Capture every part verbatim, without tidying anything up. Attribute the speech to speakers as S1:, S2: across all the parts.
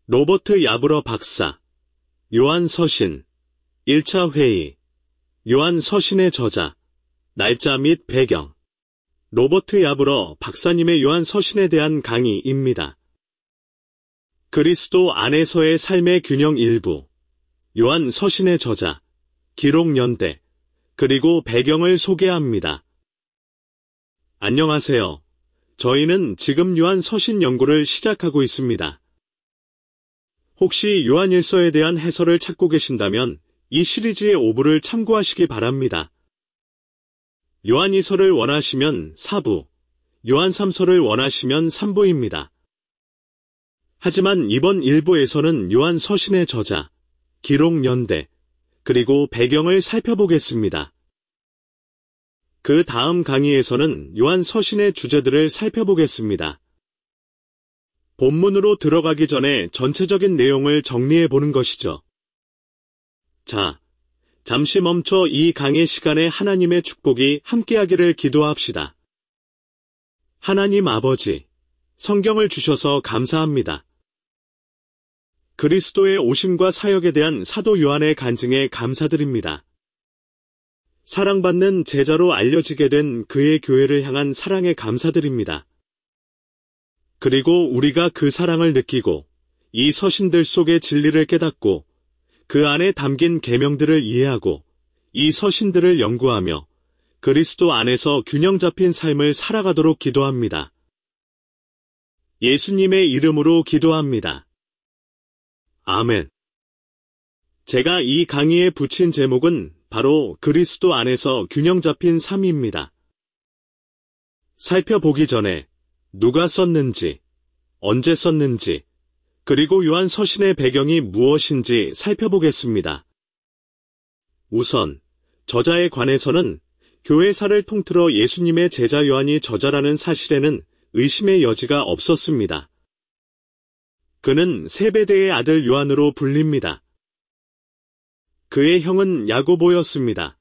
S1: 로버트 야브러 박사, 요한 서신, 일 차 회의, 요한 서신의 저자, 날짜 및 배경. 로버트 야브러 박사님의 요한 서신에 대한 강의입니다. 그리스도 안에서의 삶의 균형 일부, 요한 서신의 저자, 기록 연대, 그리고 배경을 소개합니다. 안녕하세요. 저희는 지금 요한 서신 연구를 시작하고 있습니다. 혹시 요한일서에 대한 해설을 찾고 계신다면 이 시리즈의 오 부를 참고하시기 바랍니다. 요한이서를 원하시면 사 부, 요한 삼 서를 원하시면 삼 부입니다. 하지만 이번 일 부에서는 요한 서신의 저자, 기록 연대, 그리고 배경을 살펴보겠습니다. 그 다음 강의에서는 요한 서신의 주제들을 살펴보겠습니다. 본문으로 들어가기 전에 전체적인 내용을 정리해 보는 것이죠. 자, 잠시 멈춰 이 강의 시간에 하나님의 축복이 함께하기를 기도합시다. 하나님 아버지, 성경을 주셔서 감사합니다. 그리스도의 오심과 사역에 대한 사도 요한의 간증에 감사드립니다. 사랑받는 제자로 알려지게 된 그의 교회를 향한 사랑에 감사드립니다. 그리고 우리가 그 사랑을 느끼고 이 서신들 속의 진리를 깨닫고 그 안에 담긴 계명들을 이해하고 이 서신들을 연구하며 그리스도 안에서 균형 잡힌 삶을 살아가도록 기도합니다. 예수님의 이름으로 기도합니다. 아멘. 제가 이 강의에 붙인 제목은 바로 그리스도 안에서 균형 잡힌 삶입니다. 살펴보기 전에 누가 썼는지, 언제 썼는지, 그리고 요한 서신의 배경이 무엇인지 살펴보겠습니다. 우선 저자에 관해서는 교회사를 통틀어 예수님의 제자 요한이 저자라는 사실에는 의심의 여지가 없었습니다. 그는 세베대의 아들 요한으로 불립니다. 그의 형은 야고보였습니다.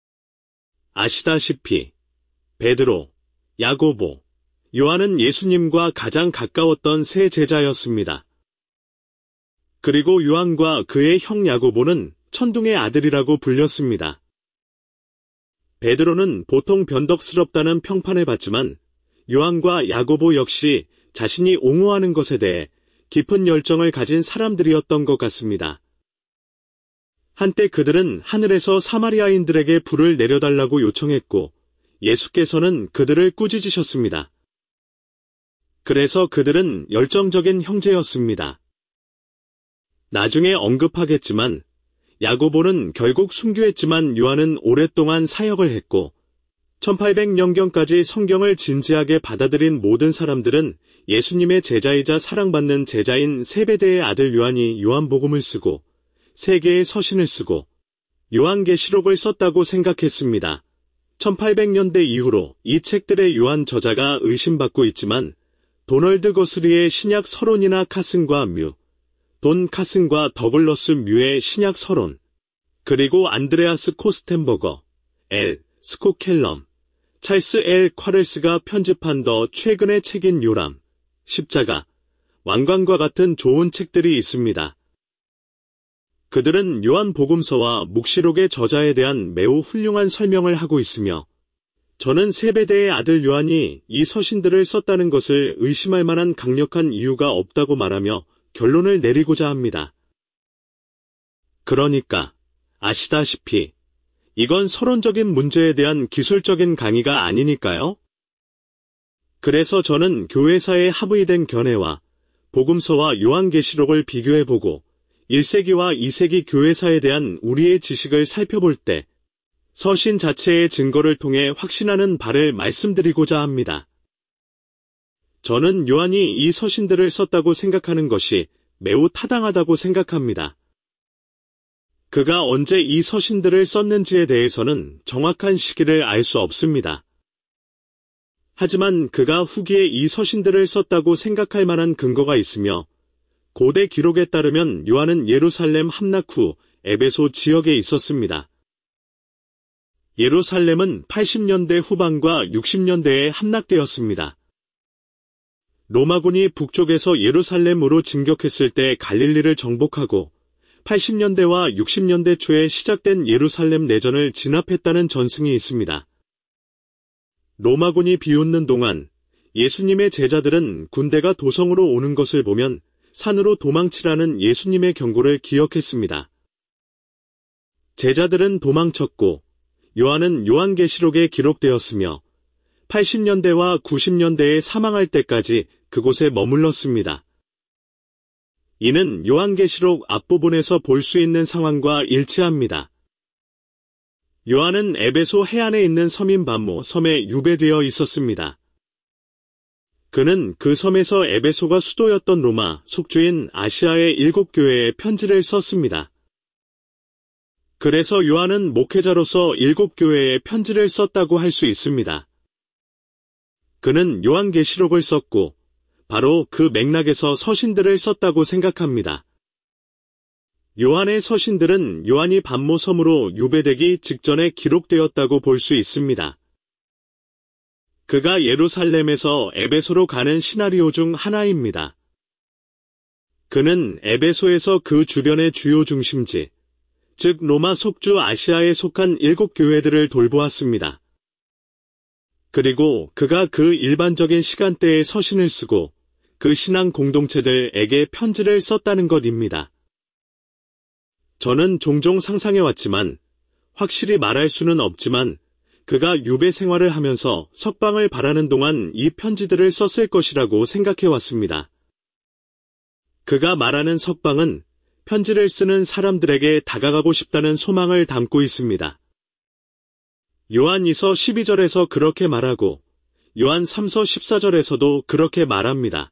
S1: 아시다시피 베드로, 야고보, 요한은 예수님과 가장 가까웠던 세 제자였습니다. 그리고 요한과 그의 형 야고보는 천둥의 아들이라고 불렸습니다. 베드로는 보통 변덕스럽다는 평판을 받지만 요한과 야고보 역시 자신이 옹호하는 것에 대해 깊은 열정을 가진 사람들이었던 것 같습니다. 한때 그들은 하늘에서 사마리아인들에게 불을 내려달라고 요청했고 예수께서는 그들을 꾸짖으셨습니다. 그래서 그들은 열정적인 형제였습니다. 나중에 언급하겠지만 야고보는 결국 순교했지만 요한은 오랫동안 사역을 했고 천팔백 년경까지 성경을 진지하게 받아들인 모든 사람들은 예수님의 제자이자 사랑받는 제자인 세베대의 아들 요한이 요한복음을 쓰고 세 개의 서신을 쓰고 요한계시록을 썼다고 생각했습니다. 천팔백 년대 이후로 이 책들의 요한 저자가 의심받고 있지만 도널드 거스리의 신약 서론이나 카슨과 뮤, 돈 카슨과 더글러스 뮤의 신약 서론, 그리고 안드레아스 코스텐버거, 엘, 스코켈럼, 찰스 엘 콰렐스가 편집한 더 최근의 책인 요람, 십자가, 왕관과 같은 좋은 책들이 있습니다. 그들은 요한복음서와 묵시록의 저자에 대한 매우 훌륭한 설명을 하고 있으며 저는 세베대의 아들 요한이 이 서신들을 썼다는 것을 의심할 만한 강력한 이유가 없다고 말하며 결론을 내리고자 합니다. 그러니까 아시다시피 이건 서론적인 문제에 대한 기술적인 강의가 아니니까요. 그래서 저는 교회사의 합의된 견해와 복음서와 요한계시록을 비교해보고 일 세기와 이 세기 교회사에 대한 우리의 지식을 살펴볼 때 서신 자체의 증거를 통해 확신하는 바를 말씀드리고자 합니다. 저는 요한이 이 서신들을 썼다고 생각하는 것이 매우 타당하다고 생각합니다. 그가 언제 이 서신들을 썼는지에 대해서는 정확한 시기를 알 수 없습니다. 하지만 그가 후기에 이 서신들을 썼다고 생각할 만한 근거가 있으며 고대 기록에 따르면 요한은 예루살렘 함락 후 에베소 지역에 있었습니다. 예루살렘은 팔십 년대 후반과 육십 년대에 함락되었습니다. 로마군이 북쪽에서 예루살렘으로 진격했을 때 갈릴리를 정복하고 팔십 년대와 육십 년대 초에 시작된 예루살렘 내전을 진압했다는 전승이 있습니다. 로마군이 비웃는 동안 예수님의 제자들은 군대가 도성으로 오는 것을 보면 산으로 도망치라는 예수님의 경고를 기억했습니다. 제자들은 도망쳤고 요한은 요한계시록에 기록되었으며 팔십 년대와 구십 년대에 사망할 때까지 그곳에 머물렀습니다. 이는 요한계시록 앞부분에서 볼 수 있는 상황과 일치합니다. 요한은 에베소 해안에 있는 섬인 밤모 섬에 유배되어 있었습니다. 그는 그 섬에서 에베소가 수도였던 로마 속주인 아시아의 일곱 교회에 편지를 썼습니다. 그래서 요한은 목회자로서 일곱 교회에 편지를 썼다고 할 수 있습니다. 그는 요한계시록을 썼고 바로 그 맥락에서 서신들을 썼다고 생각합니다. 요한의 서신들은 요한이 밤모 섬으로 유배되기 직전에 기록되었다고 볼 수 있습니다. 그가 예루살렘에서 에베소로 가는 시나리오 중 하나입니다. 그는 에베소에서 그 주변의 주요 중심지, 즉 로마 속주 아시아에 속한 일곱 교회들을 돌보았습니다. 그리고 그가 그 일반적인 시간대에 서신을 쓰고 그 신앙 공동체들에게 편지를 썼다는 것입니다. 저는 종종 상상해왔지만 확실히 말할 수는 없지만 그가 유배 생활을 하면서 석방을 바라는 동안 이 편지들을 썼을 것이라고 생각해왔습니다. 그가 말하는 석방은 편지를 쓰는 사람들에게 다가가고 싶다는 소망을 담고 있습니다. 요한 이서 십이 절에서 그렇게 말하고 요한 삼서 십사 절에서도 그렇게 말합니다.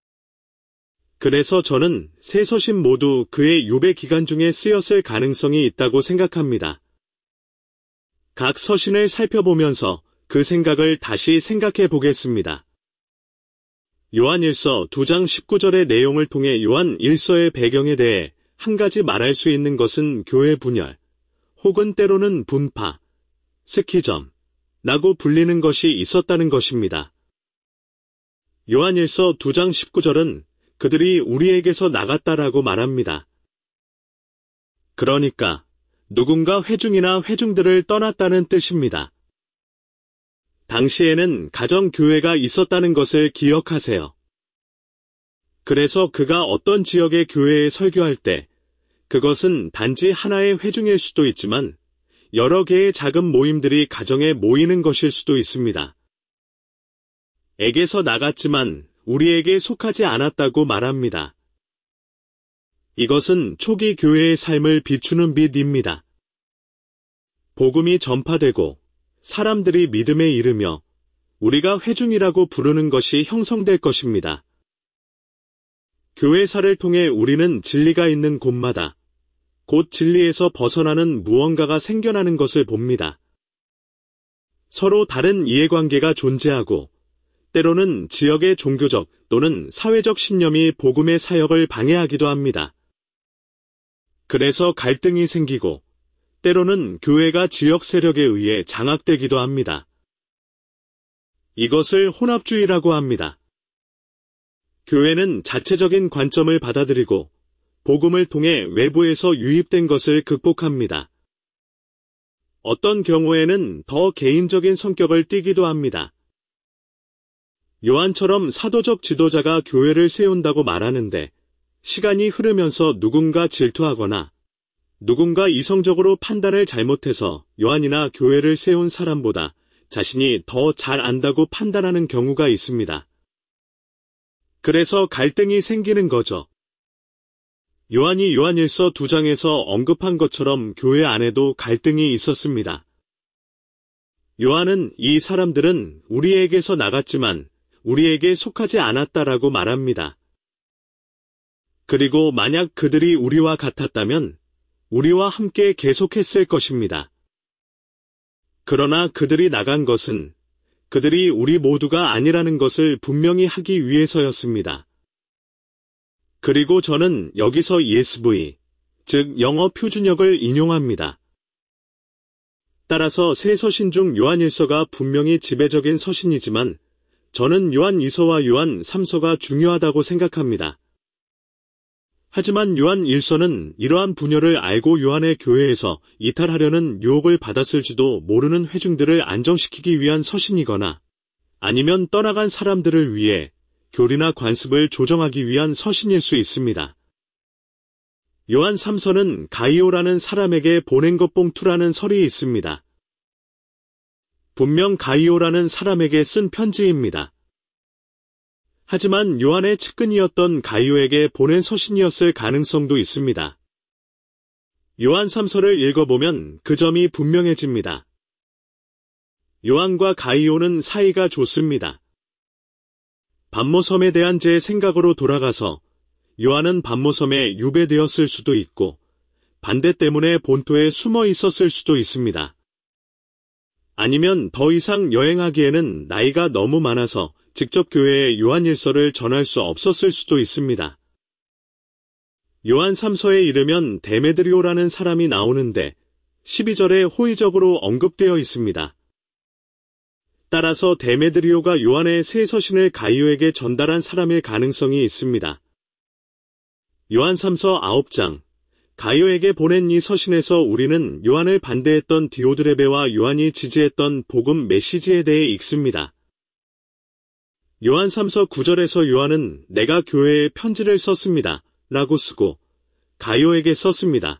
S1: 그래서 저는 세 서신 모두 그의 유배 기간 중에 쓰였을 가능성이 있다고 생각합니다. 각 서신을 살펴보면서 그 생각을 다시 생각해 보겠습니다. 요한 일서 두 장 십구 절의 내용을 통해 요한 일서의 배경에 대해 한 가지 말할 수 있는 것은 교회 분열, 혹은 때로는 분파, 스키점, 라고 불리는 것이 있었다는 것입니다. 요한 일서 두 장 십구 절은 그들이 우리에게서 나갔다라고 말합니다. 그러니까 누군가 회중이나 회중들을 떠났다는 뜻입니다. 당시에는 가정교회가 있었다는 것을 기억하세요. 그래서 그가 어떤 지역의 교회에 설교할 때 그것은 단지 하나의 회중일 수도 있지만 여러 개의 작은 모임들이 가정에 모이는 것일 수도 있습니다. 에게서 나갔지만 우리에게 속하지 않았다고 말합니다. 이것은 초기 교회의 삶을 비추는 빛입니다. 복음이 전파되고 사람들이 믿음에 이르며 우리가 회중이라고 부르는 것이 형성될 것입니다. 교회사를 통해 우리는 진리가 있는 곳마다 곧 진리에서 벗어나는 무언가가 생겨나는 것을 봅니다. 서로 다른 이해관계가 존재하고 때로는 지역의 종교적 또는 사회적 신념이 복음의 사역을 방해하기도 합니다. 그래서 갈등이 생기고 때로는 교회가 지역 세력에 의해 장악되기도 합니다. 이것을 혼합주의라고 합니다. 교회는 자체적인 관점을 받아들이고 복음을 통해 외부에서 유입된 것을 극복합니다. 어떤 경우에는 더 개인적인 성격을 띠기도 합니다. 요한처럼 사도적 지도자가 교회를 세운다고 말하는데 시간이 흐르면서 누군가 질투하거나 누군가 이성적으로 판단을 잘못해서 요한이나 교회를 세운 사람보다 자신이 더 잘 안다고 판단하는 경우가 있습니다. 그래서 갈등이 생기는 거죠. 요한이 요한일서 두 장에서 언급한 것처럼 교회 안에도 갈등이 있었습니다. 요한은 이 사람들은 우리에게서 나갔지만 우리에게 속하지 않았다라고 말합니다. 그리고 만약 그들이 우리와 같았다면 우리와 함께 계속했을 것입니다. 그러나 그들이 나간 것은 그들이 우리 모두가 아니라는 것을 분명히 하기 위해서였습니다. 그리고 저는 여기서 이에스브이, 즉 영어 표준역을 인용합니다. 따라서 세 서신 중 요한일서가 분명히 지배적인 서신이지만 저는 요한 이서와 요한 삼서가 중요하다고 생각합니다. 하지만 요한 일서는 이러한 분열을 알고 요한의 교회에서 이탈하려는 유혹을 받았을지도 모르는 회중들을 안정시키기 위한 서신이거나 아니면 떠나간 사람들을 위해 교리나 관습을 조정하기 위한 서신일 수 있습니다. 요한 삼서는 가이오라는 사람에게 보낸 것 봉투라는 설이 있습니다. 분명 가이오라는 사람에게 쓴 편지입니다. 하지만 요한의 측근이었던 가이오에게 보낸 서신이었을 가능성도 있습니다. 요한 삼서를 읽어보면 그 점이 분명해집니다. 요한과 가이오는 사이가 좋습니다. 반모섬에 대한 제 생각으로 돌아가서 요한은 반모섬에 유배되었을 수도 있고 반대 때문에 본토에 숨어 있었을 수도 있습니다. 아니면 더 이상 여행하기에는 나이가 너무 많아서 직접 교회에 요한 일서를 전할 수 없었을 수도 있습니다. 요한 삼서에 이르면 데메드리오라는 사람이 나오는데 십이 절에 호의적으로 언급되어 있습니다. 따라서 데메드리오가 요한의 새 서신을 가이오에게 전달한 사람일 가능성이 있습니다. 요한 삼서 아홉 장, 가이오에게 보낸 이 서신에서 우리는 요한을 반대했던 디오드레베와 요한이 지지했던 복음 메시지에 대해 읽습니다. 요한 삼서 구 절에서 요한은 내가 교회에 편지를 썼습니다. 라고 쓰고 가이오에게 썼습니다.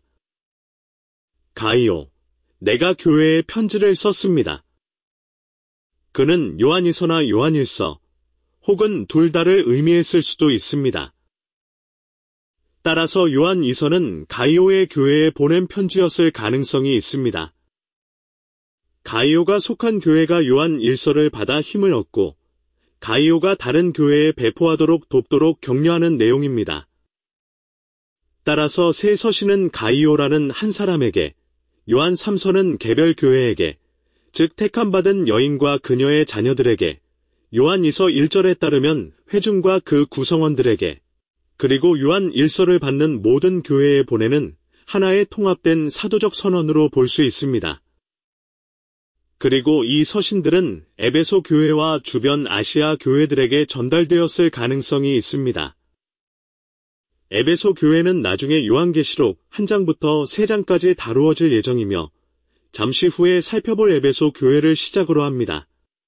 S1: 가이오, 내가 교회에 편지를 썼습니다. 그는 요한이서나 요한일서 혹은 둘 다를 의미했을 수도 있습니다. 따라서 요한이서는 가이오의 교회에 보낸 편지였을 가능성이 있습니다. 가이오가 속한 교회가 요한 일서를 받아 힘을 얻고 가이오가 다른 교회에 배포하도록 돕도록 격려하는 내용입니다. 따라서 새 서신은 가이오라는 한 사람에게, 요한 삼서는 개별 교회에게, 즉 택함받은 여인과 그녀의 자녀들에게, 요한 이서 일 절에 따르면 회중과 그 구성원들에게, 그리고 요한 일서를 받는 모든 교회에 보내는 하나의 통합된 사도적 선언으로 볼 수 있습니다. 그리고 이 서신들은 에베소 교회와 주변 아시아 교회들에게 전달되었을 가능성이 있습니다. 에베소 교회는 나중에 요한계시록 한 장부터 세 장까지 다루어질 예정이며 잠시 후에 살펴볼 에베소 교회를 시작으로 합니다.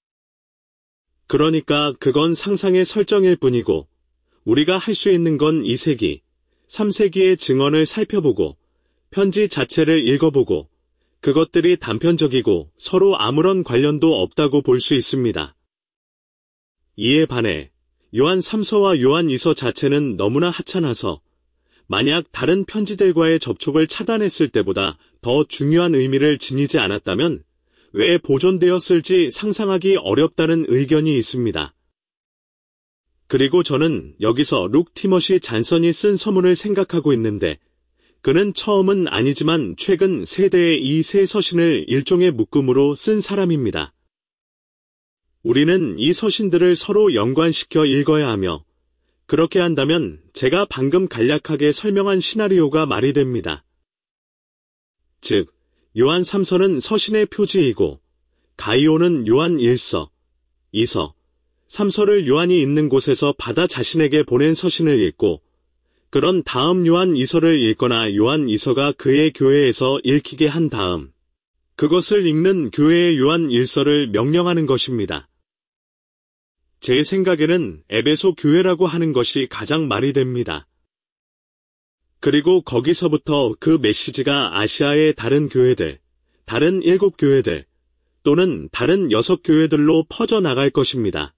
S1: 그러니까 그건 상상의 설정일 뿐이고 우리가 할 수 있는 건 이 세기, 삼 세기의 증언을 살펴보고 편지 자체를 읽어보고 그것들이 단편적이고 서로 아무런 관련도 없다고 볼 수 있습니다. 이에 반해 요한 삼서와 요한 이서 자체는 너무나 하찮아서 만약 다른 편지들과의 접촉을 차단했을 때보다 더 중요한 의미를 지니지 않았다면 왜 보존되었을지 상상하기 어렵다는 의견이 있습니다. 그리고 저는 여기서 룩 티머시 잔선이 쓴 서문을 생각하고 있는데 그는 처음은 아니지만 최근 세대의 이 세 서신을 일종의 묶음으로 쓴 사람입니다. 우리는 이 서신들을 서로 연관시켜 읽어야 하며 그렇게 한다면 제가 방금 간략하게 설명한 시나리오가 말이 됩니다. 즉, 요한 삼서는 서신의 표지이고 가이오는 요한 일서, 이서, 삼서를 요한이 있는 곳에서 받아 자신에게 보낸 서신을 읽고 그런 다음 요한 이서를 읽거나 요한 이서가 그의 교회에서 읽히게 한 다음 그것을 읽는 교회의 요한 일서를 명령하는 것입니다. 제 생각에는 에베소 교회라고 하는 것이 가장 말이 됩니다. 그리고 거기서부터 그 메시지가 아시아의 다른 교회들, 다른 일곱 교회들 또는 다른 여섯 교회들로 퍼져나갈 것입니다.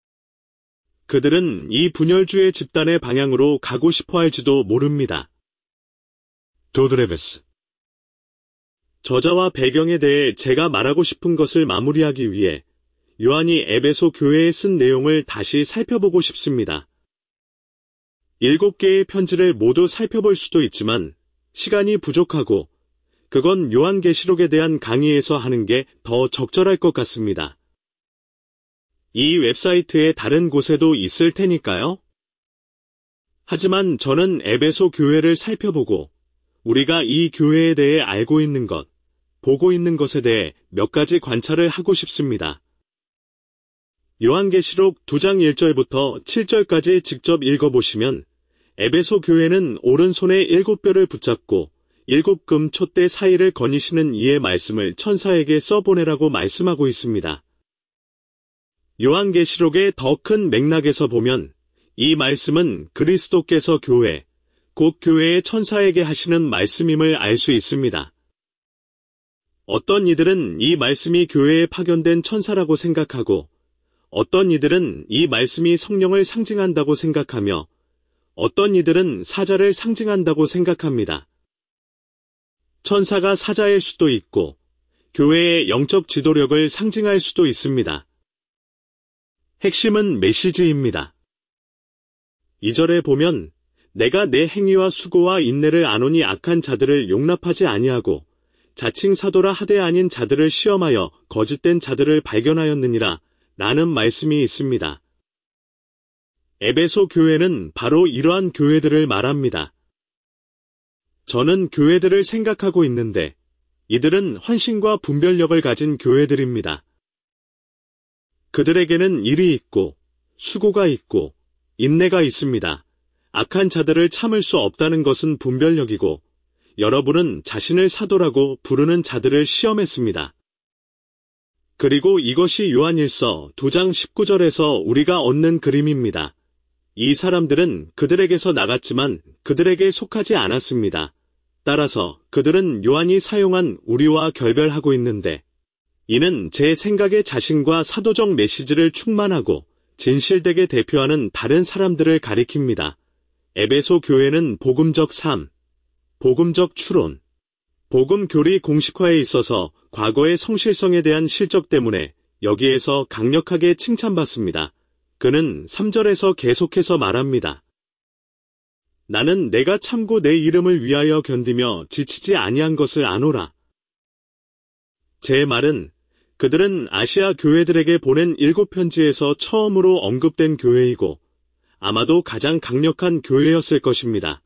S1: 그들은 이 분열주의 집단의 방향으로 가고 싶어 할지도 모릅니다. 도드레베스 저자와 배경에 대해 제가 말하고 싶은 것을 마무리하기 위해 요한이 에베소 교회에 쓴 내용을 다시 살펴보고 싶습니다. 일곱 개의 편지를 모두 살펴볼 수도 있지만 시간이 부족하고 그건 요한계시록에 대한 강의에서 하는 게 더 적절할 것 같습니다. 이 웹사이트의 다른 곳에도 있을 테니까요. 하지만 저는 에베소 교회를 살펴보고 우리가 이 교회에 대해 알고 있는 것, 보고 있는 것에 대해 몇 가지 관찰을 하고 싶습니다. 요한계시록 두 장 일 절부터 칠 절까지 직접 읽어보시면 에베소 교회는 오른손에 일곱 뼈를 붙잡고 일곱 금 촛대 사이를 거니시는 이의 말씀을 천사에게 써보내라고 말씀하고 있습니다. 요한계시록의 더 큰 맥락에서 보면 이 말씀은 그리스도께서 교회, 곧 교회의 천사에게 하시는 말씀임을 알 수 있습니다. 어떤 이들은 이 말씀이 교회에 파견된 천사라고 생각하고 어떤 이들은 이 말씀이 성령을 상징한다고 생각하며 어떤 이들은 사자를 상징한다고 생각합니다. 천사가 사자일 수도 있고 교회의 영적 지도력을 상징할 수도 있습니다. 핵심은 메시지입니다. 이 절에 보면 내가 내 행위와 수고와 인내를 아노니 악한 자들을 용납하지 아니하고 자칭 사도라 하되 아닌 자들을 시험하여 거짓된 자들을 발견하였느니라 라는 말씀이 있습니다. 에베소 교회는 바로 이러한 교회들을 말합니다. 저는 교회들을 생각하고 있는데 이들은 헌신과 분별력을 가진 교회들입니다. 그들에게는 일이 있고 수고가 있고 인내가 있습니다. 악한 자들을 참을 수 없다는 것은 분별력이고 여러분은 자신을 사도라고 부르는 자들을 시험했습니다. 그리고 이것이 요한일서 두 장 십구 절에서 우리가 얻는 그림입니다. 이 사람들은 그들에게서 나갔지만 그들에게 속하지 않았습니다. 따라서 그들은 요한이 사용한 우리와 결별하고 있는데 이는 제 생각에 자신과 사도적 메시지를 충만하고 진실되게 대표하는 다른 사람들을 가리킵니다. 에베소 교회는 복음적 삶, 복음적 추론, 복음 교리 공식화에 있어서 과거의 성실성에 대한 실적 때문에 여기에서 강력하게 칭찬받습니다. 그는 삼 절에서 계속해서 말합니다. 나는 내가 참고 내 이름을 위하여 견디며 지치지 아니한 것을 아노라. 제 말은 그들은 아시아 교회들에게 보낸 일곱 편지에서 처음으로 언급된 교회이고 아마도 가장 강력한 교회였을 것입니다.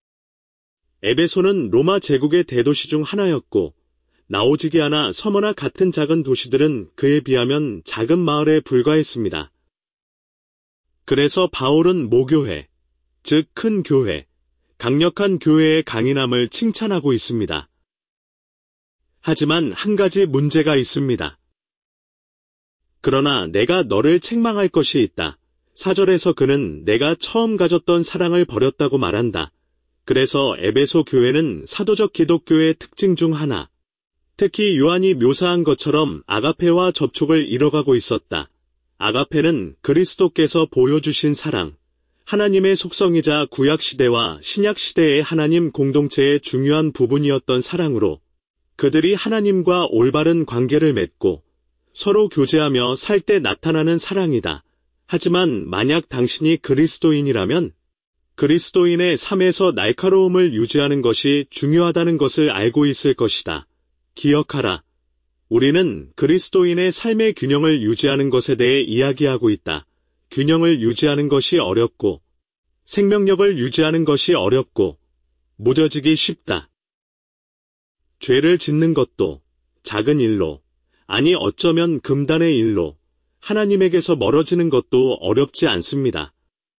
S1: 에베소는 로마 제국의 대도시 중 하나였고 나오지기아나 서머나 같은 작은 도시들은 그에 비하면 작은 마을에 불과했습니다. 그래서 바울은 모교회, 즉 큰 교회, 강력한 교회의 강인함을 칭찬하고 있습니다. 하지만 한 가지 문제가 있습니다. 그러나 내가 너를 책망할 것이 있다. 사 절에서 그는 내가 처음 가졌던 사랑을 버렸다고 말한다. 그래서 에베소 교회는 사도적 기독교의 특징 중 하나, 특히 요한이 묘사한 것처럼 아가페와 접촉을 잃어가고 있었다. 아가페는 그리스도께서 보여주신 사랑, 하나님의 속성이자 구약시대와 신약시대의 하나님 공동체의 중요한 부분이었던 사랑으로 그들이 하나님과 올바른 관계를 맺고 서로 교제하며 살 때 나타나는 사랑이다. 하지만 만약 당신이 그리스도인이라면 그리스도인의 삶에서 날카로움을 유지하는 것이 중요하다는 것을 알고 있을 것이다. 기억하라. 우리는 그리스도인의 삶의 균형을 유지하는 것에 대해 이야기하고 있다. 균형을 유지하는 것이 어렵고 생명력을 유지하는 것이 어렵고 무뎌지기 쉽다. 죄를 짓는 것도 작은 일로, 아니 어쩌면 금단의 일로 하나님에게서 멀어지는 것도 어렵지 않습니다.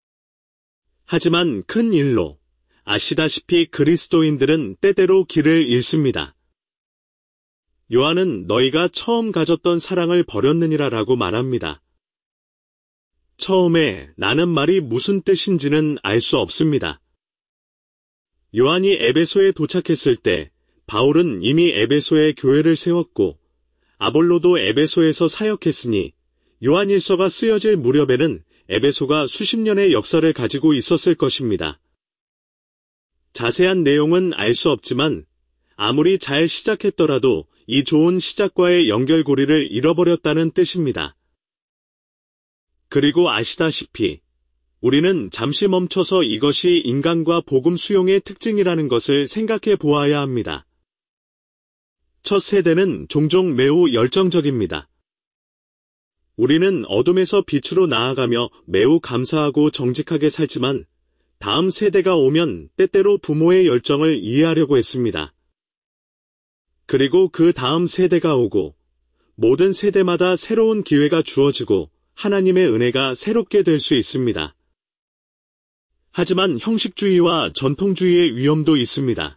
S1: 하지만 큰 일로, 아시다시피 그리스도인들은 때때로 길을 잃습니다. 요한은 너희가 처음 가졌던 사랑을 버렸느니라 라고 말합니다. 처음에 라는 말이 무슨 뜻인지는 알 수 없습니다. 요한이 에베소에 도착했을 때 바울은 이미 에베소에 교회를 세웠고 아볼로도 에베소에서 사역했으니 요한일서가 쓰여질 무렵에는 에베소가 수십 년의 역사를 가지고 있었을 것입니다. 자세한 내용은 알 수 없지만 아무리 잘 시작했더라도 이 좋은 시작과의 연결고리를 잃어버렸다는 뜻입니다. 그리고 아시다시피 우리는 잠시 멈춰서 이것이 인간과 복음 수용의 특징이라는 것을 생각해 보아야 합니다. 첫 세대는 종종 매우 열정적입니다. 우리는 어둠에서 빛으로 나아가며 매우 감사하고 정직하게 살지만 다음 세대가 오면 때때로 부모의 열정을 이해하려고 했습니다. 그리고 그 다음 세대가 오고 모든 세대마다 새로운 기회가 주어지고 하나님의 은혜가 새롭게 될 수 있습니다. 하지만 형식주의와 전통주의의 위험도 있습니다.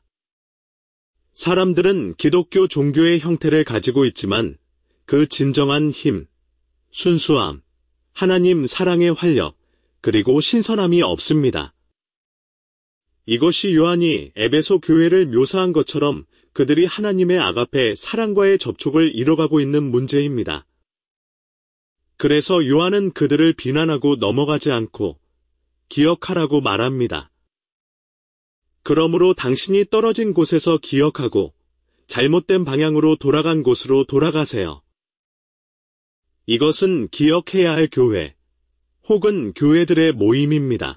S1: 사람들은 기독교 종교의 형태를 가지고 있지만 그 진정한 힘, 순수함, 하나님 사랑의 활력, 그리고 신선함이 없습니다. 이것이 요한이 에베소 교회를 묘사한 것처럼 그들이 하나님의 아가페 사랑과의 접촉을 잃어가고 있는 문제입니다. 그래서 요한은 그들을 비난하고 넘어가지 않고 기억하라고 말합니다. 그러므로 당신이 떨어진 곳에서 기억하고 잘못된 방향으로 돌아간 곳으로 돌아가세요. 이것은 기억해야 할 교회, 혹은 교회들의 모임입니다.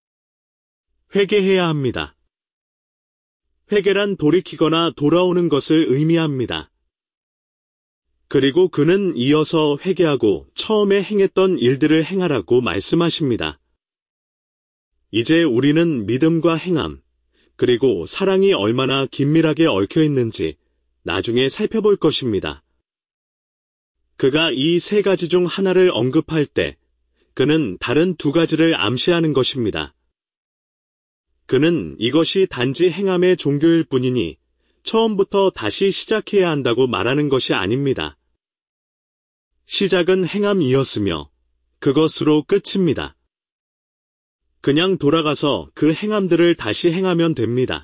S1: 회개해야 합니다. 회개란 돌이키거나 돌아오는 것을 의미합니다. 그리고 그는 이어서 회개하고 처음에 행했던 일들을 행하라고 말씀하십니다. 이제 우리는 믿음과 행함, 그리고 사랑이 얼마나 긴밀하게 얽혀 있는지 나중에 살펴볼 것입니다. 그가 이 세 가지 중 하나를 언급할 때 그는 다른 두 가지를 암시하는 것입니다. 그는 이것이 단지 행함의 종교일 뿐이니 처음부터 다시 시작해야 한다고 말하는 것이 아닙니다. 시작은 행함이었으며 그것으로 끝입니다. 그냥 돌아가서 그 행함들을 다시 행하면 됩니다.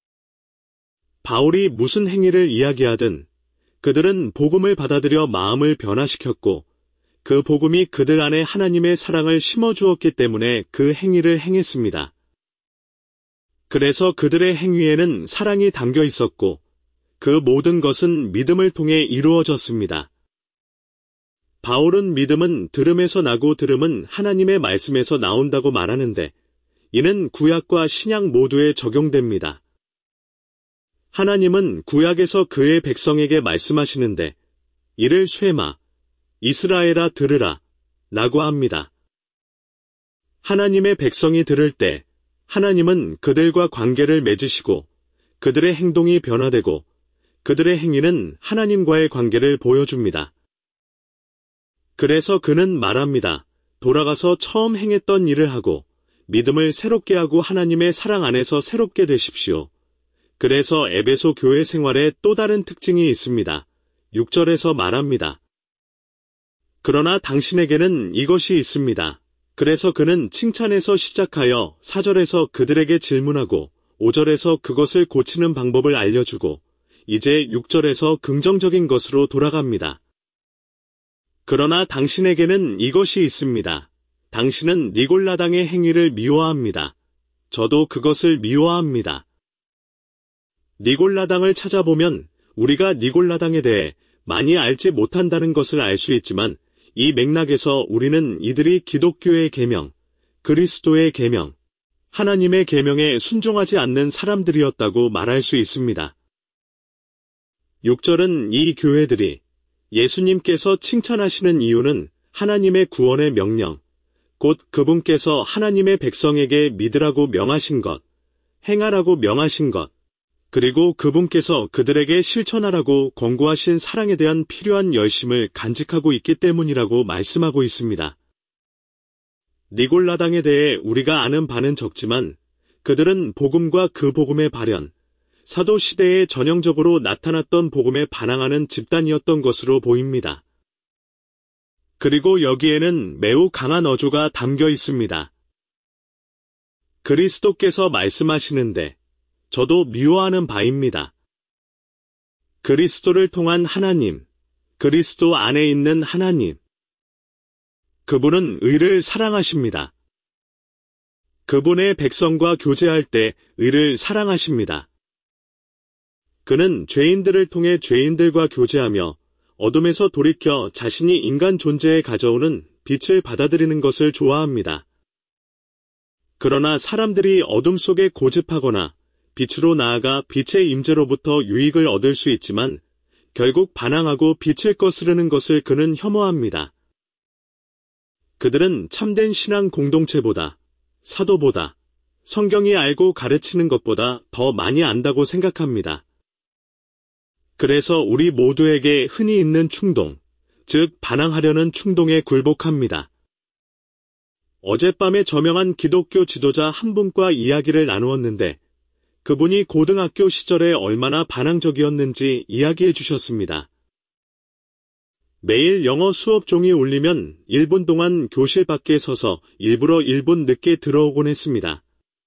S1: 바울이 무슨 행위를 이야기하든 그들은 복음을 받아들여 마음을 변화시켰고 그 복음이 그들 안에 하나님의 사랑을 심어주었기 때문에 그 행위를 행했습니다. 그래서 그들의 행위에는 사랑이 담겨 있었고 그 모든 것은 믿음을 통해 이루어졌습니다. 바울은 믿음은 들음에서 나고 들음은 하나님의 말씀에서 나온다고 말하는데 이는 구약과 신약 모두에 적용됩니다. 하나님은 구약에서 그의 백성에게 말씀하시는데 이를 쇠마, 이스라엘아 들으라 라고 합니다. 하나님의 백성이 들을 때 하나님은 그들과 관계를 맺으시고 그들의 행동이 변화되고 그들의 행위는 하나님과의 관계를 보여줍니다. 그래서 그는 말합니다. 돌아가서 처음 행했던 일을 하고 믿음을 새롭게 하고 하나님의 사랑 안에서 새롭게 되십시오. 그래서 에베소 교회 생활에 또 다른 특징이 있습니다. 육 절에서 말합니다. 그러나 당신에게는 이것이 있습니다. 그래서 그는 칭찬에서 시작하여 사 절에서 그들에게 질문하고 오 절에서 그것을 고치는 방법을 알려주고 이제 육 절에서 긍정적인 것으로 돌아갑니다. 그러나 당신에게는 이것이 있습니다. 당신은 니골라당의 행위를 미워합니다. 저도 그것을 미워합니다. 니골라당을 찾아보면 우리가 니골라당에 대해 많이 알지 못한다는 것을 알 수 있지만 이 맥락에서 우리는 이들이 기독교의 계명, 그리스도의 계명, 하나님의 계명에 순종하지 않는 사람들이었다고 말할 수 있습니다. 육 절은 이 교회들이 예수님께서 칭찬하시는 이유는 하나님의 구원의 명령, 곧 그분께서 하나님의 백성에게 믿으라고 명하신 것, 행하라고 명하신 것, 그리고 그분께서 그들에게 실천하라고 권고하신 사랑에 대한 필요한 열심을 간직하고 있기 때문이라고 말씀하고 있습니다. 니골라당에 대해 우리가 아는 바는 적지만 그들은 복음과 그 복음의 발현, 사도 시대에 전형적으로 나타났던 복음에 반항하는 집단이었던 것으로 보입니다. 그리고 여기에는 매우 강한 어조가 담겨 있습니다. 그리스도께서 말씀하시는데 저도 미워하는 바입니다. 그리스도를 통한 하나님, 그리스도 안에 있는 하나님. 그분은 의를 사랑하십니다. 그분의 백성과 교제할 때 의를 사랑하십니다. 그는 죄인들을 통해 죄인들과 교제하며 어둠에서 돌이켜 자신이 인간 존재에 가져오는 빛을 받아들이는 것을 좋아합니다. 그러나 사람들이 어둠 속에 고집하거나 빛으로 나아가 빛의 임재로부터 유익을 얻을 수 있지만 결국 반항하고 빛을 거스르는 것을 그는 혐오합니다. 그들은 참된 신앙 공동체보다, 사도보다, 성경이 알고 가르치는 것보다 더 많이 안다고 생각합니다. 그래서 우리 모두에게 흔히 있는 충동, 즉 반항하려는 충동에 굴복합니다. 어젯밤에 저명한 기독교 지도자 한 분과 이야기를 나누었는데 그분이 고등학교 시절에 얼마나 반항적이었는지 이야기해 주셨습니다. 매일 영어 수업 종이 울리면 일 분 동안 교실 밖에 서서 일부러 일 분 늦게 들어오곤 했습니다.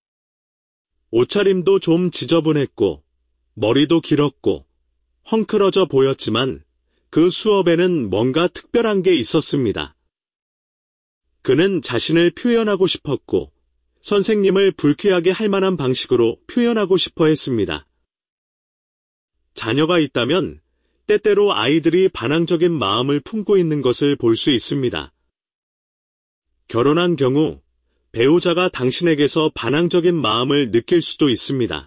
S1: 옷차림도 좀 지저분했고 머리도 길었고 헝클어져 보였지만 그 수업에는 뭔가 특별한 게 있었습니다. 그는 자신을 표현하고 싶었고 선생님을 불쾌하게 할 만한 방식으로 표현하고 싶어 했습니다. 자녀가 있다면 때때로 아이들이 반항적인 마음을 품고 있는 것을 볼 수 있습니다. 결혼한 경우 배우자가 당신에게서 반항적인 마음을 느낄 수도 있습니다.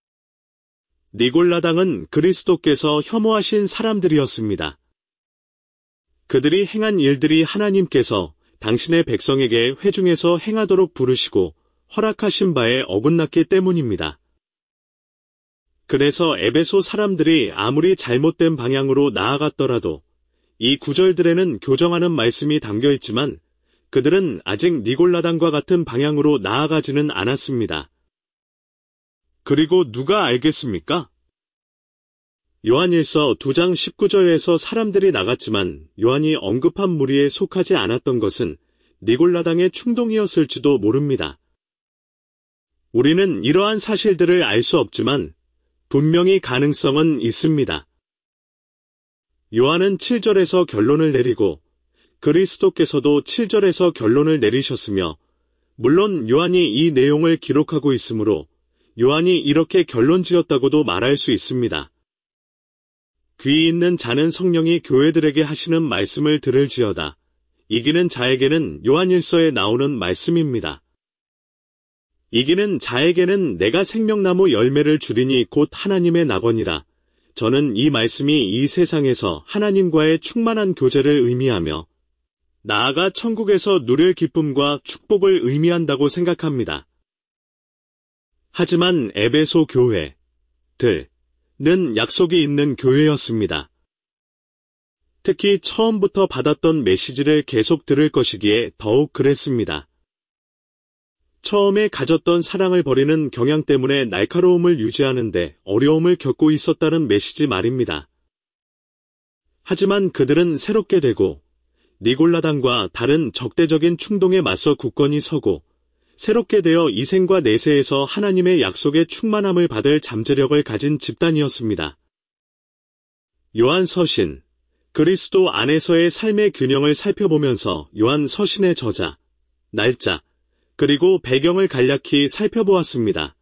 S1: 니골라당은 그리스도께서 혐오하신 사람들이었습니다. 그들이 행한 일들이 하나님께서 당신의 백성에게 회중에서 행하도록 부르시고 허락하신 바에 어긋났기 때문입니다. 그래서 에베소 사람들이 아무리 잘못된 방향으로 나아갔더라도 이 구절들에는 교정하는 말씀이 담겨 있지만 그들은 아직 니골라당과 같은 방향으로 나아가지는 않았습니다. 그리고 누가 알겠습니까? 요한일서 이 장 십구 절에서 사람들이 나갔지만 요한이 언급한 무리에 속하지 않았던 것은 니골라당의 충동이었을지도 모릅니다. 우리는 이러한 사실들을 알 수 없지만 분명히 가능성은 있습니다. 요한은 칠 절에서 결론을 내리고 그리스도께서도 칠 절에서 결론을 내리셨으며 물론 요한이 이 내용을 기록하고 있으므로 요한이 이렇게 결론지었다고도 말할 수 있습니다. 귀 있는 자는 성령이 교회들에게 하시는 말씀을 들을지어다. 이기는 자에게는 요한일서에 나오는 말씀입니다. 이기는 자에게는 내가 생명나무 열매를 주리니 곧 하나님의 낙원이라. 저는 이 말씀이 이 세상에서 하나님과의 충만한 교제를 의미하며 나아가 천국에서 누릴 기쁨과 축복을 의미한다고 생각합니다. 하지만 에베소 교회들은 약속이 있는 교회였습니다. 특히 처음부터 받았던 메시지를 계속 들을 것이기에 더욱 그랬습니다. 처음에 가졌던 사랑을 버리는 경향 때문에 날카로움을 유지하는데 어려움을 겪고 있었다는 메시지 말입니다. 하지만 그들은 새롭게 되고 니골라당과 다른 적대적인 충동에 맞서 굳건히 서고 새롭게 되어 이생과 내세에서 하나님의 약속의 충만함을 받을 잠재력을 가진 집단이었습니다. 요한 서신, 그리스도 안에서의 삶의 균형을 살펴보면서 요한 서신의 저자, 날짜, 그리고 배경을 간략히 살펴보았습니다.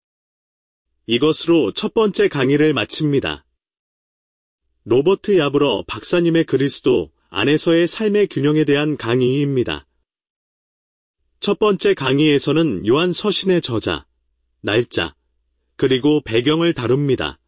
S1: 이것으로 첫 번째 강의를 마칩니다. 로버트 야브러 박사님의 그리스도 안에서의 삶의 균형에 대한 강의입니다. 첫 번째 강의에서는 요한 서신의 저자, 날짜, 그리고 배경을 다룹니다.